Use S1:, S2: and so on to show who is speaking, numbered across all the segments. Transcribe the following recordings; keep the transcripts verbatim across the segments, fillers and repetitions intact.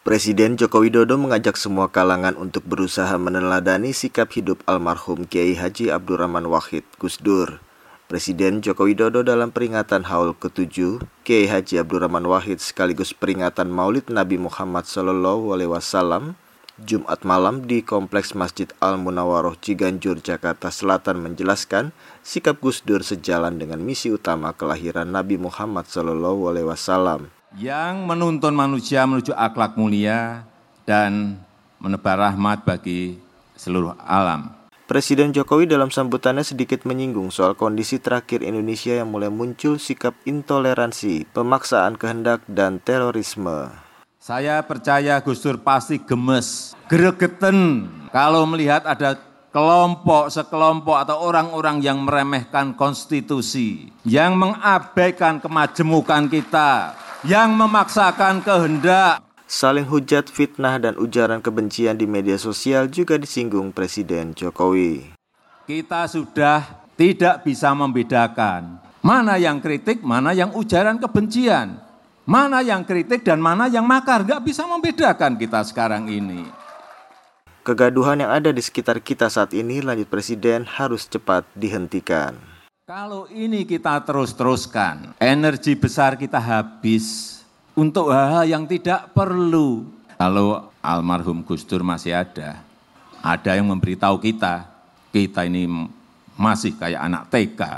S1: Presiden Joko Widodo mengajak semua kalangan untuk berusaha meneladani sikap hidup almarhum Kiai Haji Abdurrahman Wahid Gus Dur. Presiden Joko Widodo dalam peringatan Haul ketujuh Kiai Haji Abdurrahman Wahid sekaligus peringatan Maulid Nabi Muhammad Shallallahu Alaihi Wasallam Jumat malam di Kompleks Masjid Al-Munawwaroh Ciganjur, Jakarta Selatan menjelaskan sikap Gus Dur sejalan dengan misi utama kelahiran Nabi Muhammad Shallallahu Alaihi Wasallam
S2: yang menuntun manusia menuju akhlak mulia dan menebar rahmat bagi seluruh alam.
S1: Presiden Jokowi dalam sambutannya sedikit menyinggung soal kondisi terakhir Indonesia yang mulai muncul sikap intoleransi, pemaksaan kehendak, dan terorisme.
S2: Saya percaya Gus Dur pasti gemes, gregeten kalau melihat ada kelompok, sekelompok atau orang-orang yang meremehkan konstitusi, yang mengabaikan kemajemukan kita, yang memaksakan kehendak.
S1: Saling hujat, fitnah, dan ujaran kebencian di media sosial juga disinggung Presiden Jokowi.
S2: Kita sudah tidak bisa membedakan mana yang kritik, mana yang ujaran kebencian, mana yang kritik dan mana yang makar. Nggak bisa membedakan kita sekarang ini.
S1: Kegaduhan yang ada di sekitar kita saat ini, lanjut Presiden, harus cepat dihentikan.
S2: Kalau ini kita terus-teruskan, energi besar kita habis untuk hal-hal yang tidak perlu. Kalau almarhum Gus Dur masih ada, ada yang memberitahu kita, kita ini masih kayak anak T K.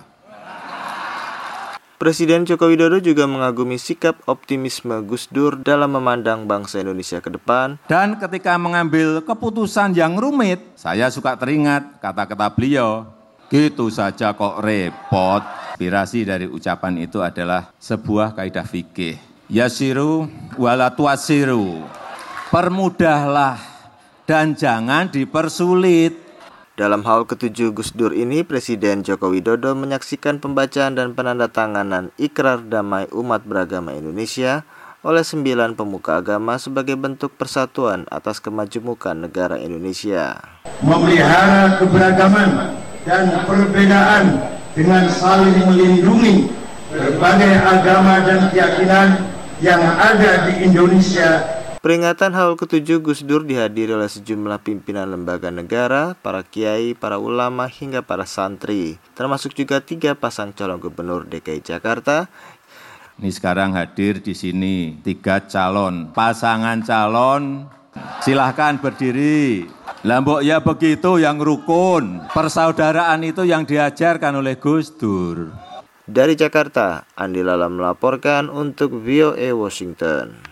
S1: Presiden Joko Widodo juga mengagumi sikap optimisme Gus Dur dalam memandang bangsa Indonesia ke depan.
S2: Dan ketika mengambil keputusan yang rumit, saya suka teringat kata-kata beliau, gitu saja kok repot. Inspirasi dari ucapan itu adalah sebuah kaidah fikih. Yasiru wala tuasiru. Permudahlah dan jangan dipersulit.
S1: Dalam Haul ketujuh Gus Dur ini, Presiden Joko Widodo menyaksikan pembacaan dan penandatanganan Ikrar Damai Umat Beragama Indonesia oleh sembilan pemuka agama sebagai bentuk persatuan atas kemajemukan negara Indonesia.
S3: Memelihara keberagaman dan perbedaan dengan saling melindungi berbagai agama dan keyakinan yang ada di Indonesia.
S1: Peringatan Haul ketujuh Gus Dur dihadiri oleh sejumlah pimpinan lembaga negara, para kiai, para ulama, hingga para santri, termasuk juga tiga pasang calon gubernur D K I Jakarta.
S2: Ini sekarang hadir di sini tiga calon, pasangan calon, silahkan berdiri. Lambok ya begitu yang rukun, persaudaraan itu yang diajarkan oleh Gus Dur.
S1: Dari Jakarta, Andi Lala melaporkan untuk V O A Washington.